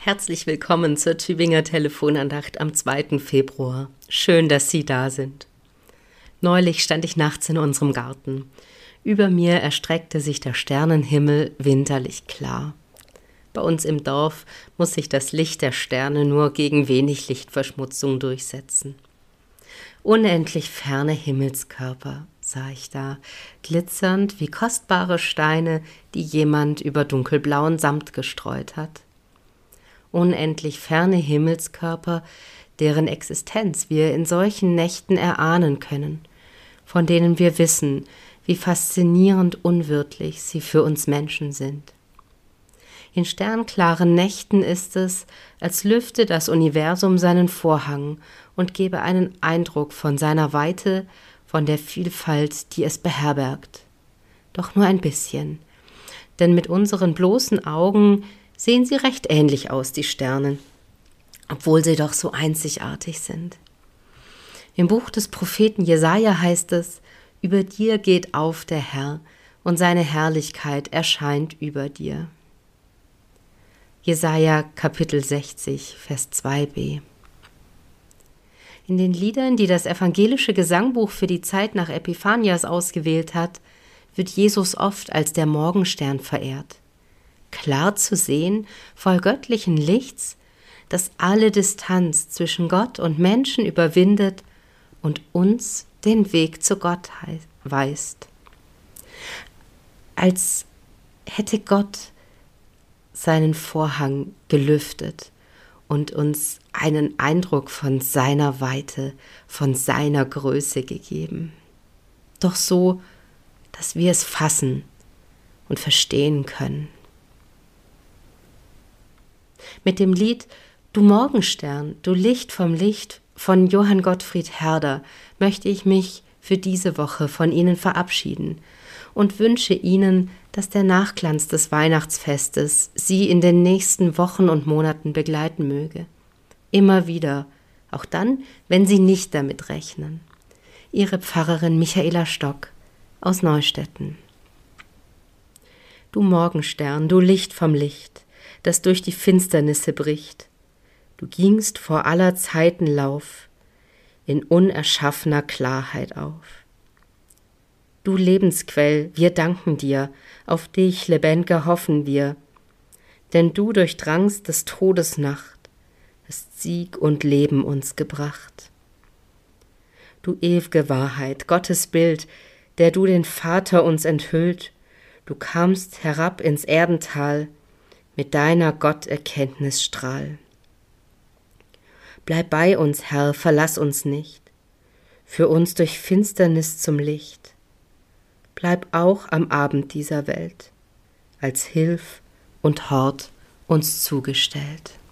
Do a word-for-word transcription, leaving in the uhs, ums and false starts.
Herzlich willkommen zur Tübinger Telefonandacht am zweiten Februar. Schön, dass Sie da sind. Neulich stand ich nachts in unserem Garten. Über mir erstreckte sich der Sternenhimmel winterlich klar. Bei uns im Dorf muss sich das Licht der Sterne nur gegen wenig Lichtverschmutzung durchsetzen. Unendlich ferne Himmelskörper sah ich da, glitzernd wie kostbare Steine, die jemand über dunkelblauen Samt gestreut hat. Unendlich ferne Himmelskörper, deren Existenz wir in solchen Nächten erahnen können, von denen wir wissen, wie faszinierend unwirtlich sie für uns Menschen sind. In sternklaren Nächten ist es, als lüfte das Universum seinen Vorhang und gebe einen Eindruck von seiner Weite, von der Vielfalt, die es beherbergt. Doch nur ein bisschen, denn mit unseren bloßen Augen sehen sie recht ähnlich aus, die Sterne, obwohl sie doch so einzigartig sind. Im Buch des Propheten Jesaja heißt es: Über dir geht auf der Herr, und seine Herrlichkeit erscheint über dir. Jesaja Kapitel sechzig, Vers zwei b. In den Liedern, die das evangelische Gesangbuch für die Zeit nach Epiphanias ausgewählt hat, wird Jesus oft als der Morgenstern verehrt. Klar zu sehen, voll göttlichen Lichts, das alle Distanz zwischen Gott und Menschen überwindet und uns den Weg zu Gott weist. Als hätte Gott seinen Vorhang gelüftet und uns einen Eindruck von seiner Weite, von seiner Größe gegeben. Doch so, dass wir es fassen und verstehen können. Mit dem Lied »Du Morgenstern, du Licht vom Licht« von Johann Gottfried Herder möchte ich mich für diese Woche von Ihnen verabschieden und wünsche Ihnen, dass der Nachglanz des Weihnachtsfestes Sie in den nächsten Wochen und Monaten begleiten möge. Immer wieder, auch dann, wenn Sie nicht damit rechnen. Ihre Pfarrerin Michaela Stock aus Neustetten. Du Morgenstern, du Licht vom Licht, das durch die Finsternisse bricht. Du gingst vor aller Zeiten Lauf in unerschaffener Klarheit auf. Du Lebensquell, wir danken dir, auf dich lebendiger hoffen wir, denn du durchdrangst des Todes Nacht, hast Sieg und Leben uns gebracht. Du ew'ge Wahrheit, Gottes Bild, der du den Vater uns enthüllt, du kamst herab ins Erdental, mit deiner Gotterkenntnis Strahl. Bleib bei uns, Herr, verlass uns nicht, führ uns durch Finsternis zum Licht. Bleib auch am Abend dieser Welt, als Hilf und Hort uns zugestellt.